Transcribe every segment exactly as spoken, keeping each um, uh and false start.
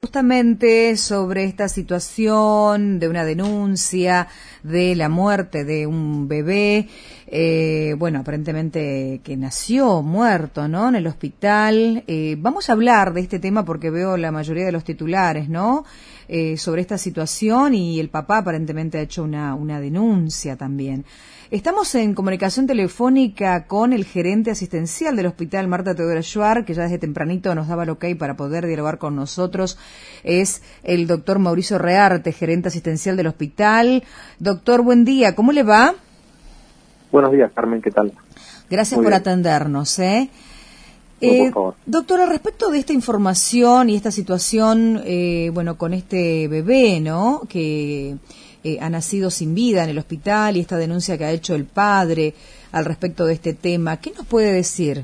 justamente sobre esta situación de una denuncia de la muerte de un bebé, eh, bueno, aparentemente que nació muerto, ¿no?, en el hospital. Eh, vamos a hablar de este tema porque veo la mayoría de los titulares, ¿no?, eh, sobre esta situación, y el papá aparentemente ha hecho una, una denuncia también. Estamos en comunicación telefónica con el gerente asistencial del hospital Marta Teodora Schwartz, que ya desde tempranito nos daba el ok para poder dialogar con nosotros. Es el doctor Mauricio Rearte, gerente asistencial del hospital. Doctor, buen día, ¿cómo le va? Buenos días, Carmen, ¿qué tal? Gracias por atendernos, ¿eh? No, Eh, por favor. Doctor, al respecto de esta información y esta situación, eh, bueno, con este bebé, ¿no?, que eh, ha nacido sin vida en el hospital, y esta denuncia que ha hecho el padre al respecto de este tema, ¿qué nos puede decir?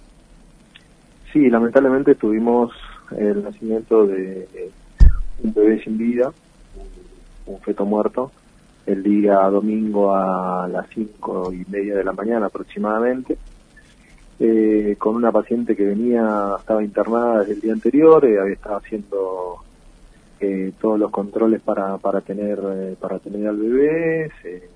Sí, lamentablemente tuvimos el nacimiento de un bebé sin vida, un, un feto muerto, el día domingo a las cinco y media de la mañana aproximadamente. Eh, con una paciente que venía, estaba internada desde el día anterior, eh, había estado haciendo eh, todos los controles para para tener eh, para tener al bebé, se,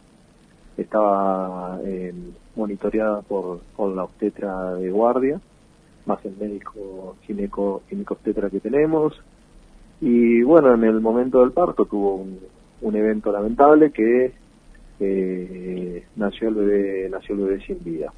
estaba eh, monitoreada por, por la obstetra de guardia, más el médico gineco, ginecobstetra que tenemos, y bueno, en el momento del parto tuvo un, un evento lamentable que eh, nació el bebé nació el bebé sin vida.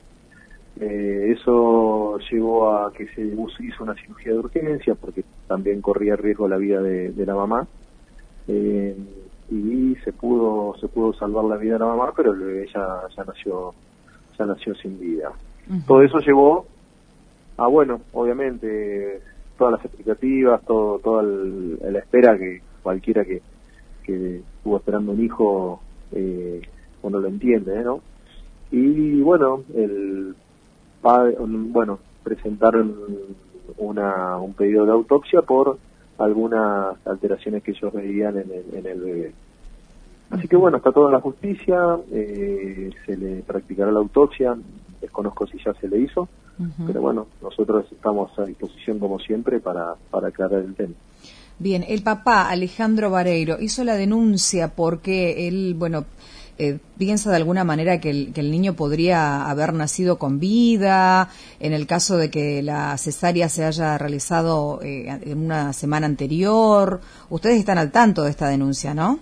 Eh, eso llevó a que se hizo una cirugía de urgencia porque también corría riesgo la vida de, de la mamá, eh, y se pudo se pudo salvar la vida de la mamá, pero el bebé ya, ya nació ya nació sin vida. Uh-huh. Todo eso llevó a, bueno, obviamente todas las expectativas, todo toda el, la espera que cualquiera que, que estuvo esperando un hijo, eh, uno lo entiende, ¿no? Y bueno, el bueno, presentaron una, un pedido de autopsia por algunas alteraciones que ellos veían en el, en el bebé. Así que bueno, está toda la justicia, eh, se le practicará la autopsia, desconozco si ya se le hizo, uh-huh. pero bueno, nosotros estamos a disposición como siempre para, para aclarar el tema. Bien, el papá, Alejandro Vareiro, hizo la denuncia porque él, bueno, Eh, piensa de alguna manera que el, que el niño podría haber nacido con vida, en el caso de que la cesárea se haya realizado eh, en una semana anterior. Ustedes están al tanto de esta denuncia, ¿no?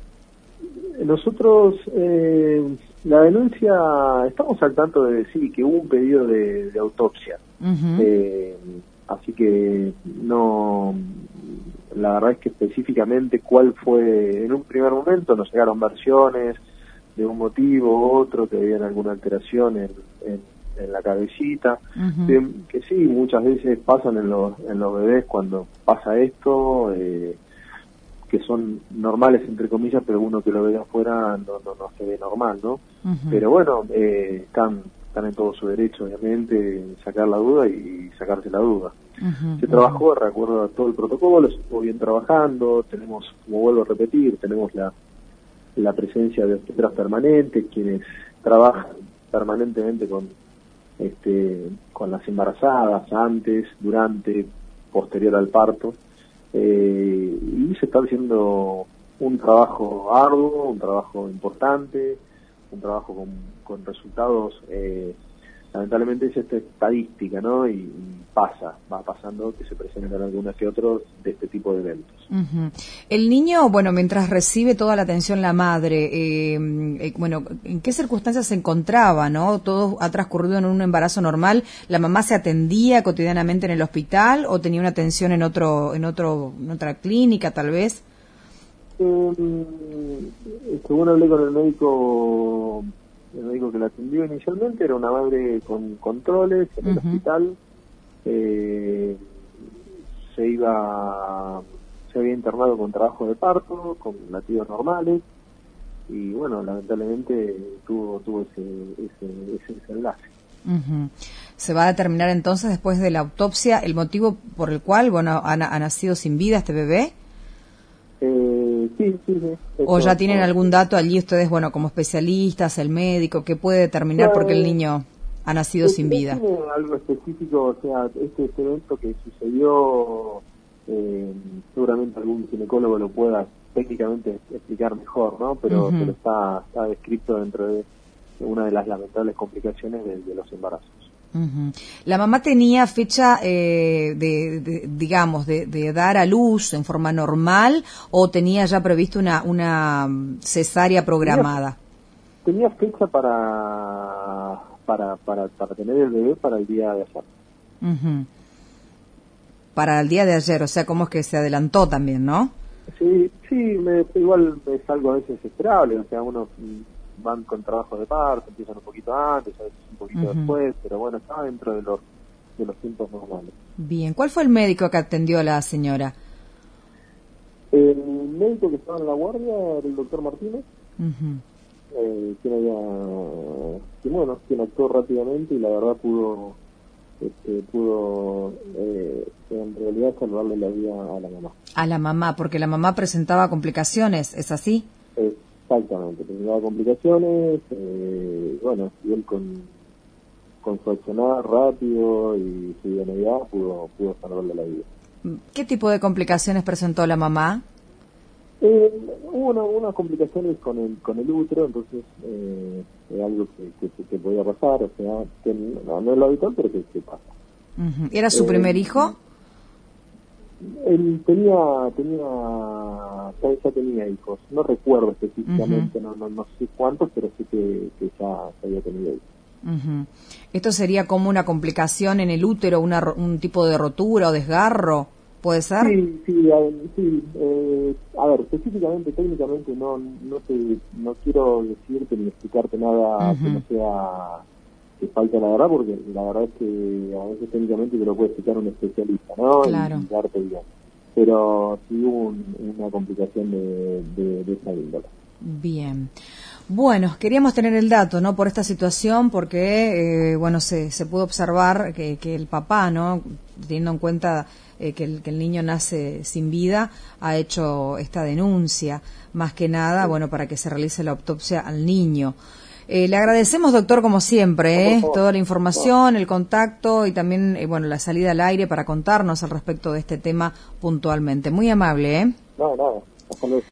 Nosotros, eh, la denuncia, estamos al tanto de decir que hubo un pedido de, de autopsia. Uh-huh. eh, así que no, la verdad es que específicamente cuál fue, en un primer momento nos llegaron versiones de un motivo u otro, que habían alguna alteración en, en, en la cabecita, uh-huh. que, que sí, muchas veces pasan en los, en los bebés cuando pasa esto, eh, que son normales entre comillas, pero uno que lo ve de afuera no, no, no se ve normal, ¿no? Uh-huh. Pero bueno, eh, están, están en todo su derecho, obviamente, en sacar la duda y sacarse la duda. Uh-huh. Se trabajó, de acuerdo a todo el protocolo, se estuvo bien trabajando, tenemos, como vuelvo a repetir, tenemos la la presencia de obstetras permanentes, quienes trabajan permanentemente con este con las embarazadas, antes, durante, posterior al parto, eh, y se está haciendo un trabajo arduo, un trabajo importante, un trabajo con, con resultados, eh, lamentablemente es esta estadística, ¿no? Y, y pasa, va pasando que se presentan algunas que otros de este tipo de eventos. Uh-huh. El niño, bueno, mientras recibe toda la atención la madre, eh, eh, bueno, ¿en qué circunstancias se encontraba, no? ¿Todo ha transcurrido en un embarazo normal? ¿La mamá se atendía cotidianamente en el hospital o tenía una atención en otro, en otro, en otra clínica, tal vez? Eh, según hablé con el médico, el médico que la atendió inicialmente, era una madre con controles en el uh-huh. hospital. Eh, se iba se había internado con trabajo de parto, con latidos normales, y bueno, lamentablemente tuvo tuvo ese ese, ese desenlace. Uh-huh. Se va a determinar entonces, después de la autopsia, el motivo por el cual, bueno, ha, ha nacido sin vida este bebé. Eh, sí, sí, sí. ¿O ya tienen algún dato allí ustedes, bueno, como especialistas, el médico, que puede determinar no, por qué el niño ha nacido sin vida? ¿Tiene algo específico? O sea, este, este evento que sucedió, eh, seguramente algún ginecólogo lo pueda técnicamente explicar mejor, ¿no? Pero, uh-huh. pero está, está descrito dentro de una de las lamentables complicaciones de, de los embarazos. Uh-huh. ¿La mamá tenía fecha, eh, de, de, digamos, de, de dar a luz en forma normal o tenía ya previsto una, una cesárea programada? Tenía, tenía fecha para, para, para, para tener el bebé para el día de ayer. Uh-huh. Para el día de ayer, o sea, como es que se adelantó también, ¿no? Sí, sí, me, igual es algo a veces esperable, o sea, uno van con trabajo de parto, empiezan un poquito antes, a veces un poquito uh-huh. después, pero bueno, está dentro de los de los tiempos normales. Bien, ¿cuál fue el médico que atendió a la señora? El médico que estaba en la guardia era el doctor Martínez, uh-huh. eh, quien había, que bueno, quien actuó rápidamente y la verdad pudo, este, pudo eh, en realidad salvarle la vida a la mamá. A la mamá, porque la mamá presentaba complicaciones, ¿es así? Eh, Exactamente, tenía complicaciones, eh, bueno, y él con, con su accionar rápido y su idoneidad pudo, pudo salvarle la vida. ¿Qué tipo de complicaciones presentó la mamá? Eh, hubo una, unas complicaciones con el con el útero, entonces eh, es algo que, que, que podía pasar, o sea, que no, no es lo habitual, pero que, que pasa. Uh-huh. ¿Era su eh, primer hijo? Él tenía, tenía, ya, ya tenía hijos, no recuerdo específicamente, uh-huh. no, no, no sé cuántos, pero sé que, que ya, ya había tenido hijos. Uh-huh. ¿Esto sería como una complicación en el útero, una, un tipo de rotura o desgarro? ¿Puede ser? Sí, sí, a, sí eh, a ver, específicamente, técnicamente no no te, no quiero decirte ni explicarte nada uh-huh. que no sea que falta la verdad, porque la verdad es que a veces técnicamente te lo puede explicar un especialista, ¿no? Claro. Y, y darte bien. Pero sí hubo un, una complicación de, de, de esa índole. Bien. Bueno, queríamos tener el dato, ¿no? Por esta situación, porque, eh, bueno, se, se pudo observar que, que el papá, ¿no? Teniendo en cuenta eh, que, el, que el niño nace sin vida, ha hecho esta denuncia, más que nada, sí. bueno, para que se realice la autopsia al niño. Eh, le agradecemos, doctor, como siempre, ¿eh? toda la información, el contacto y también, eh, bueno, la salida al aire para contarnos al respecto de este tema puntualmente. Muy amable, ¿eh? No, nada. Hasta luego.